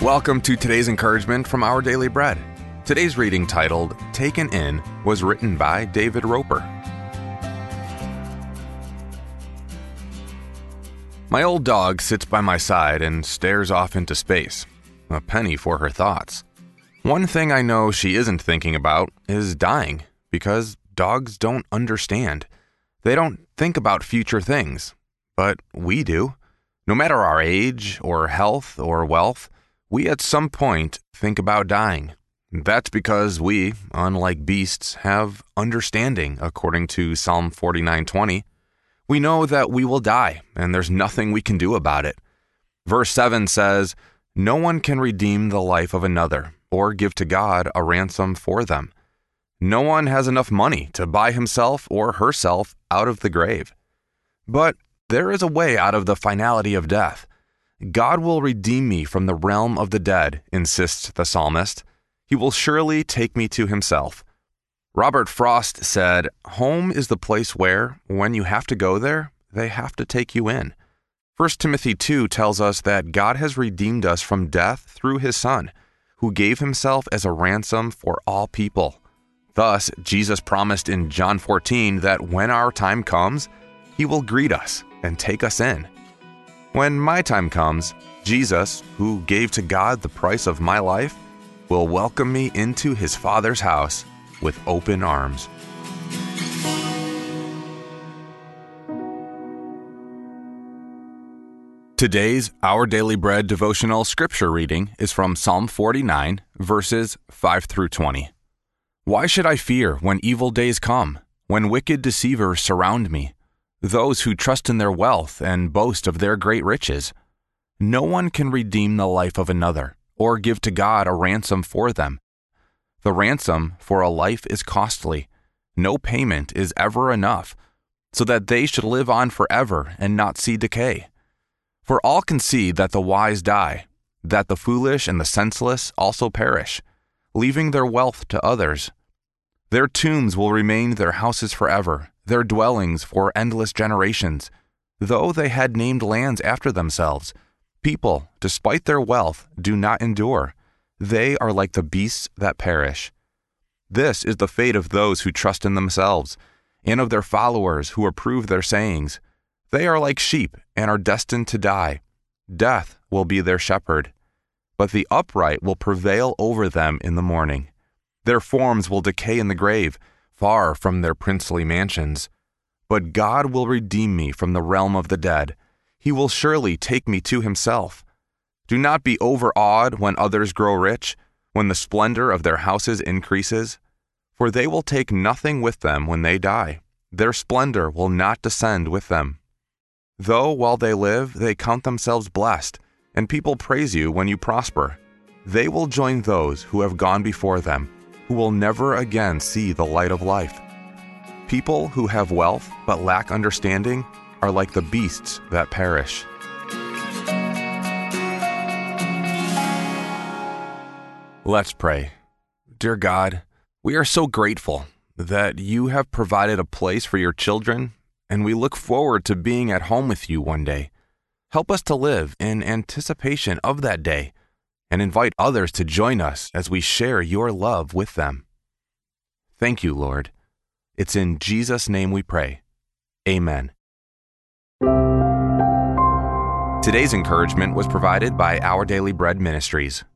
Welcome to today's encouragement from Our Daily Bread. Today's reading, titled Taken In, was written by David Roper. My old dog sits by my side and stares off into space, a penny for her thoughts. One thing I know she isn't thinking about is dying, because dogs don't understand. They don't think about future things, but we do. No matter our age or health or wealth, we at some point think about dying. That's because we, unlike beasts, have understanding, according to Psalm 49:20. We know that we will die, and there's nothing we can do about it. Verse 7 says, "No one can redeem the life of another, or give to God a ransom for them." No one has enough money to buy himself or herself out of the grave. But there is a way out of the finality of death. God will redeem me from the realm of the dead, insists the psalmist. He will surely take me to himself. Robert Frost said, "Home is the place where, when you have to go there, they have to take you in." 1 Timothy 2 tells us that God has redeemed us from death through his Son, who gave himself as a ransom for all people. Thus, Jesus promised in John 14 that when our time comes, he will greet us and take us in. When my time comes, Jesus, who gave to God the price of my life, will welcome me into his Father's house with open arms. Today's Our Daily Bread devotional scripture reading is from Psalm 49, verses 5 through 20. Why should I fear when evil days come, when wicked deceivers surround me? Those who trust in their wealth and boast of their great riches. No one can redeem the life of another, or give to God a ransom for them. The ransom for a life is costly. No payment is ever enough, so that they should live on forever and not see decay. For all can see that the wise die, that the foolish and the senseless also perish, leaving their wealth to others. Their tombs will remain their houses forever, their dwellings for endless generations. Though they had named lands after themselves, people, despite their wealth, do not endure. They are like the beasts that perish. This is the fate of those who trust in themselves, and of their followers who approve their sayings. They are like sheep and are destined to die. Death will be their shepherd, but the upright will prevail over them in the morning. Their forms will decay in the grave, far from their princely mansions. But God will redeem me from the realm of the dead. He will surely take me to himself. Do not be overawed when others grow rich, when the splendor of their houses increases. For they will take nothing with them when they die. Their splendor will not descend with them. Though while they live, they count themselves blessed, and people praise you when you prosper. They will join those who have gone before them, who will never again see the light of life. People who have wealth but lack understanding are like the beasts that perish. Let's pray. Dear God, we are so grateful that you have provided a place for your children, and we look forward to being at home with you one day. Help us to live in anticipation of that day, and invite others to join us as we share your love with them. Thank you, Lord. It's in Jesus' name we pray. Amen. Today's encouragement was provided by Our Daily Bread Ministries.